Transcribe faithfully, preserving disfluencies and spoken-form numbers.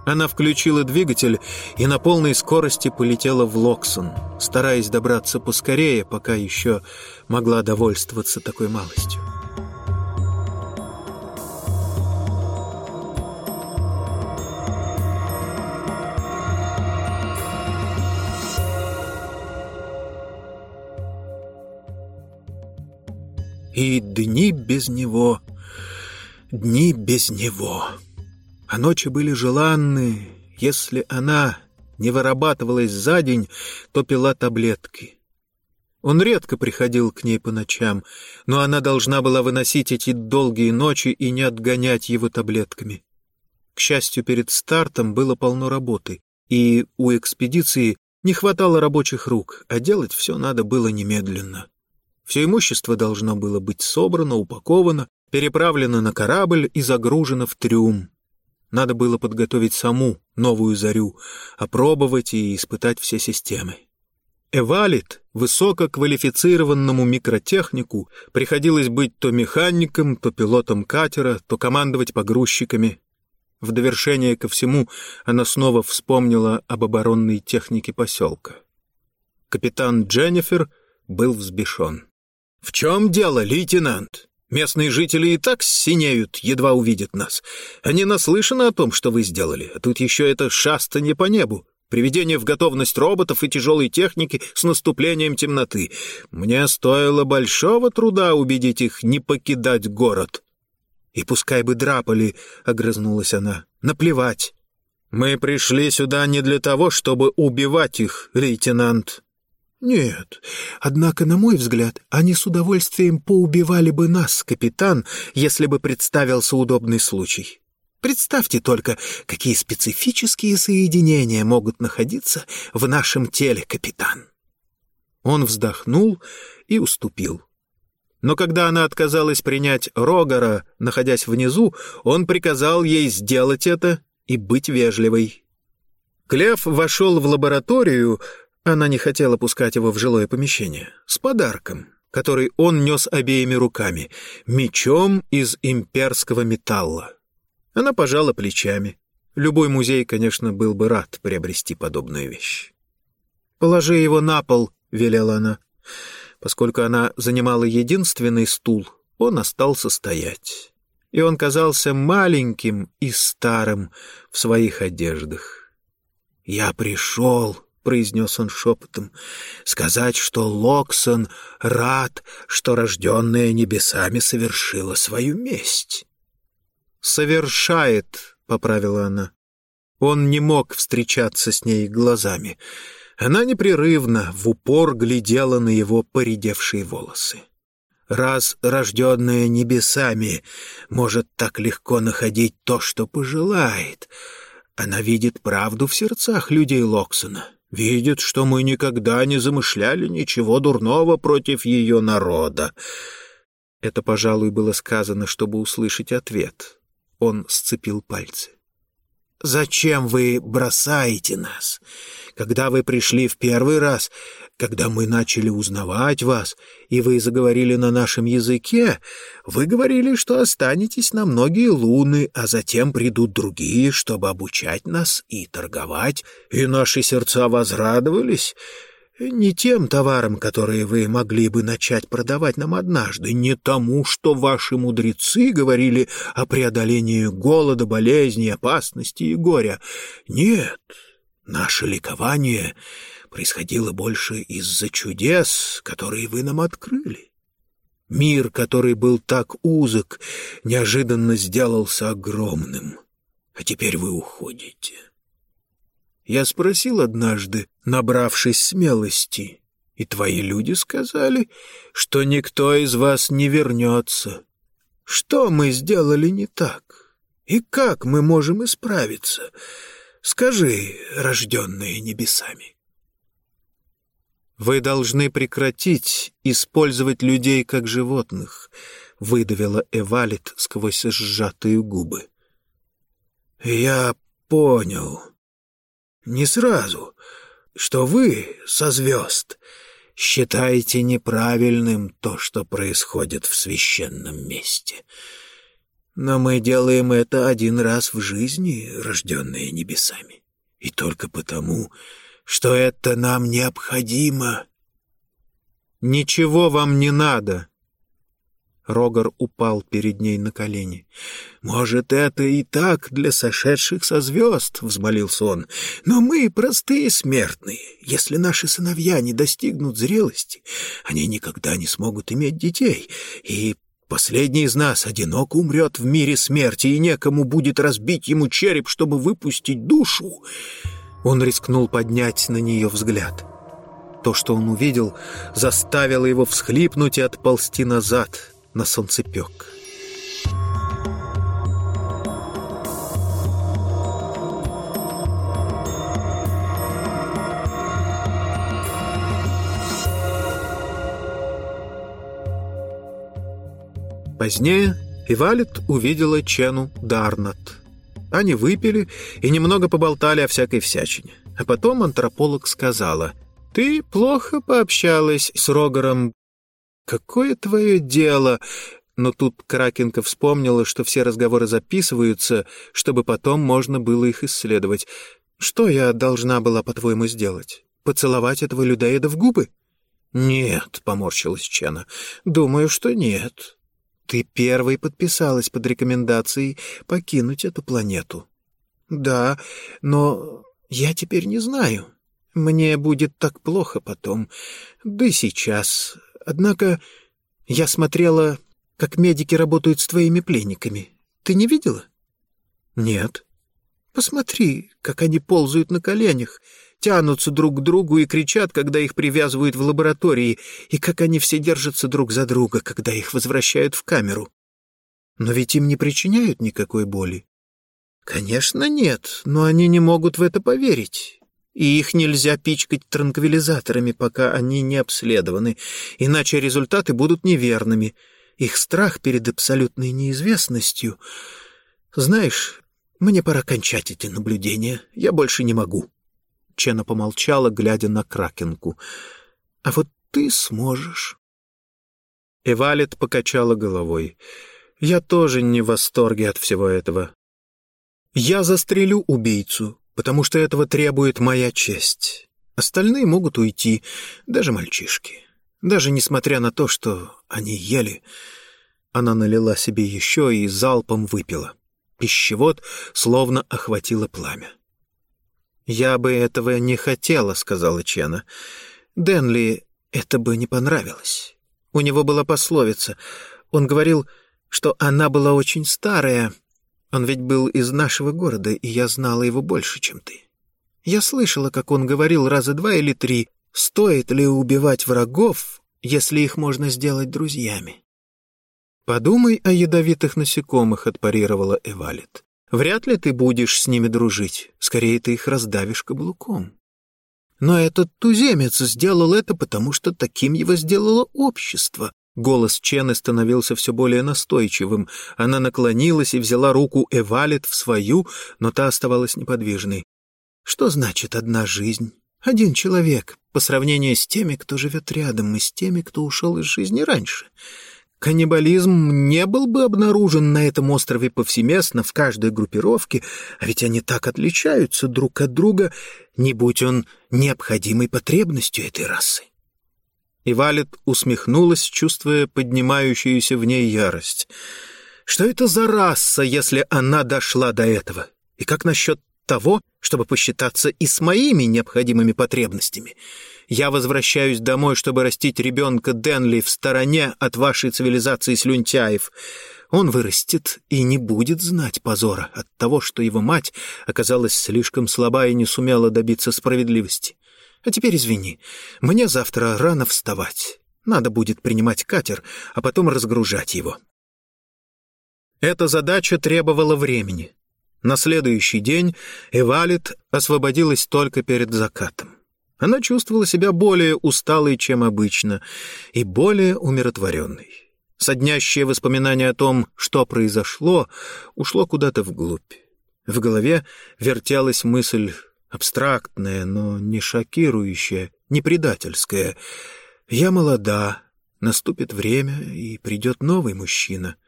Она включила двигатель и на полной скорости полетела в Локсон, стараясь добраться поскорее, пока еще могла довольствоваться такой малостью. И дни без него, дни без него. А ночи были желанны. Если она не вырабатывалась за день, то пила таблетки. Он редко приходил к ней по ночам, но она должна была выносить эти долгие ночи и не отгонять его таблетками. К счастью, перед стартом было полно работы, и у экспедиции не хватало рабочих рук, а делать все надо было немедленно. Все имущество должно было быть собрано, упаковано, переправлено на корабль и загружено в трюм. Надо было подготовить саму новую зарю, опробовать и испытать все системы. Эвалид, высококвалифицированному микротехнику, приходилось быть то механиком, то пилотом катера, то командовать погрузчиками. В довершение ко всему она снова вспомнила об оборонной технике поселка. Капитан Дженнифер был взбешен. «В чем дело, лейтенант? Местные жители и так синеют, едва увидят нас. Они наслышаны о том, что вы сделали, а тут еще это шастанье по небу, приведение в готовность роботов и тяжелой техники с наступлением темноты. Мне стоило большого труда убедить их не покидать город». «И пускай бы драпали», — огрызнулась она, — «наплевать. Мы пришли сюда не для того, чтобы убивать их, лейтенант». «Нет, однако, на мой взгляд, они с удовольствием поубивали бы нас, капитан, если бы представился удобный случай. Представьте только, какие специфические соединения могут находиться в нашем теле, капитан». Он вздохнул и уступил. Но когда она отказалась принять Рогара, находясь внизу, он приказал ей сделать это и быть вежливой. Клев вошел в лабораторию. Она не хотела пускать его в жилое помещение, с подарком, который он нес обеими руками, мечом из имперского металла. Она пожала плечами. Любой музей, конечно, был бы рад приобрести подобную вещь. «Положи его на пол», — велела она. Поскольку она занимала единственный стул, он остался стоять. И он казался маленьким и старым в своих одеждах. «Я пришел», — произнес он шепотом, — «сказать, что Локсон рад, что рожденная небесами совершила свою месть». «Совершает», — поправила она. Он не мог встречаться с ней глазами. Она непрерывно, в упор глядела на его поредевшие волосы. «Раз рожденная небесами может так легко находить то, что пожелает, она видит правду в сердцах людей Локсона. Видит, что мы никогда не замышляли ничего дурного против ее народа». Это, пожалуй, было сказано, чтобы услышать ответ. Он сцепил пальцы. «Зачем вы бросаете нас? Когда вы пришли в первый раз, когда мы начали узнавать вас, и вы заговорили на нашем языке, вы говорили, что останетесь на многие луны, а затем придут другие, чтобы обучать нас и торговать, и наши сердца возрадовались. Не тем товарам, которые вы могли бы начать продавать нам однажды, не тому, что ваши мудрецы говорили о преодолении голода, болезней, опасности и горя. Нет, наше ликование происходило больше из-за чудес, которые вы нам открыли. Мир, который был так узок, неожиданно сделался огромным, а теперь вы уходите». Я спросил однажды, набравшись смелости, и твои люди сказали, что никто из вас не вернется. Что мы сделали не так? И как мы можем исправиться? Скажи, рожденные небесами. «Вы должны прекратить использовать людей как животных», — выдавила Эвалид сквозь сжатые губы. «Я понял. Не сразу, что вы со звезд считаете неправильным то, что происходит в священном месте. Но мы делаем это один раз в жизни, рожденные небесами. И только потому, что это нам необходимо. Ничего вам не надо. Рогар упал перед ней на колени. «Может, это и так для сошедших со звезд», — взмолился он. «Но мы простые смертные. Если наши сыновья не достигнут зрелости, они никогда не смогут иметь детей. И последний из нас одиноко умрет в мире смерти, и некому будет разбить ему череп, чтобы выпустить душу». Он рискнул поднять на нее взгляд. То, что он увидел, заставило его всхлипнуть и отползти назад на солнцепек. Позднее Ивалет увидела Чену Дарнат. Они выпили и немного поболтали о всякой всячине. А потом антрополог сказала: «Ты плохо пообщалась с Рогаром. Какое твое дело?» Но тут Кракенка вспомнила, что все разговоры записываются, чтобы потом можно было их исследовать. «Что я должна была, по-твоему, сделать? Поцеловать этого людоеда в губы?» «Нет», — поморщилась Чена. «Думаю, что нет. Ты первой подписалась под рекомендацией покинуть эту планету». «Да, но я теперь не знаю. Мне будет так плохо потом. Да и сейчас. Однако я смотрела, как медики работают с твоими пленниками. Ты не видела?» «Нет». «Посмотри, как они ползают на коленях, тянутся друг к другу и кричат, когда их привязывают в лаборатории, и как они все держатся друг за друга, когда их возвращают в камеру. Но ведь им не причиняют никакой боли». «Конечно, нет, но они не могут в это поверить. И их нельзя пичкать транквилизаторами, пока они не обследованы, иначе результаты будут неверными. Их страх перед абсолютной неизвестностью... Знаешь, мне пора кончать эти наблюдения. Я больше не могу». Чена помолчала, глядя на Кракенку. «А вот ты сможешь». Эвалет покачала головой. «Я тоже не в восторге от всего этого. Я застрелю убийцу, потому что этого требует моя честь. Остальные могут уйти, даже мальчишки. Даже несмотря на то, что они ели». Она налила себе еще и залпом выпила. Пищевод словно охватило пламя. «Я бы этого не хотела», — сказала Чена. «Денли это бы не понравилось. У него была пословица. Он говорил, что она была очень старая. Он ведь был из нашего города, и я знала его больше, чем ты. Я слышала, как он говорил раза два или три, стоит ли убивать врагов, если их можно сделать друзьями». «Подумай о ядовитых насекомых», — отпарировала Эвалет. «Вряд ли ты будешь с ними дружить. Скорее, ты их раздавишь каблуком». «Но этот туземец сделал это, потому что таким его сделало общество». Голос Чены становился все более настойчивым. Она наклонилась и взяла руку Эвалет в свою, но та оставалась неподвижной. «Что значит одна жизнь? Один человек, по сравнению с теми, кто живет рядом, и с теми, кто ушел из жизни раньше. Каннибализм не был бы обнаружен на этом острове повсеместно в каждой группировке, а ведь они так отличаются друг от друга, не будь он необходимой потребностью этой расы». Ивалет усмехнулась, чувствуя поднимающуюся в ней ярость. «Что это за раса, если она дошла до этого? И как насчет того, чтобы посчитаться и с моими необходимыми потребностями? Я возвращаюсь домой, чтобы растить ребенка Денли в стороне от вашей цивилизации слюнтяев. Он вырастет и не будет знать позора от того, что его мать оказалась слишком слаба и не сумела добиться справедливости. А теперь извини, мне завтра рано вставать. Надо будет принимать катер, а потом разгружать его». Эта задача требовала времени. На следующий день Эвалет освободилась только перед закатом. Она чувствовала себя более усталой, чем обычно, и более умиротворенной. Соднящее воспоминание о том, что произошло, ушло куда-то вглубь. В голове вертелась мысль абстрактная, но не шокирующая, не предательская. «Я молода, наступит время, и придет новый мужчина.